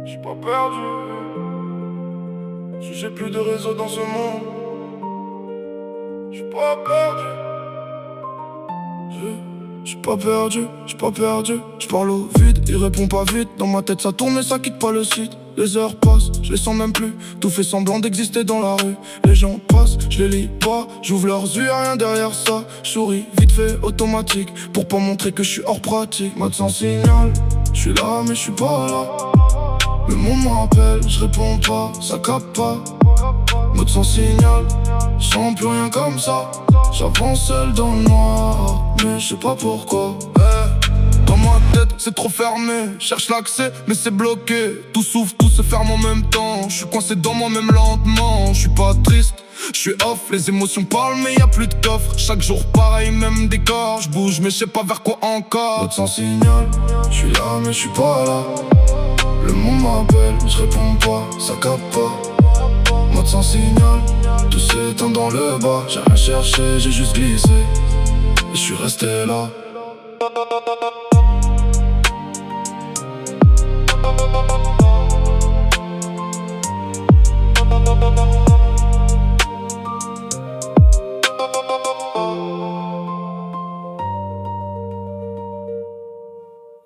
J'suis pas perdu. Si j'ai plus de réseau dans ce monde, j'suis pas perdu. J'suis pas perdu, j'suis pas perdu. J'parle au vide, il répond pas vite. Dans ma tête ça tourne mais ça quitte pas le site. Les heures passent, je les sens même plus. Tout fait semblant d'exister dans la rue. Les gens passent, je les lis pas. J'ouvre leurs yeux, y'a rien derrière ça. Souris vite fait, automatique. Pour pas montrer que je suis hors pratique. Mode sans signal, je suis là mais je suis pas là. Le monde m'appelle, je réponds pas, ça capte pas. Mode sans signal, je sens plus rien comme ça. J'avance seul dans le noir, mais je sais pas pourquoi. Dans ma tête c'est trop fermé, cherche l'accès mais c'est bloqué. Tout s'ouvre, tout se ferme en même temps. Je suis coincé dans moi-même lentement. Je suis pas triste, je suis off, les émotions parlent mais y a plus de coffre. Chaque jour pareil, même décor. Je bouge mais je sais pas vers quoi encore. Mode sans signal, je suis là mais je suis pas là. Le monde m'appelle, je réponds pas, ça capte pas. Mode sans signal, tout s'éteint dans le bas. J'ai rien cherché, j'ai juste glissé et je suis resté là.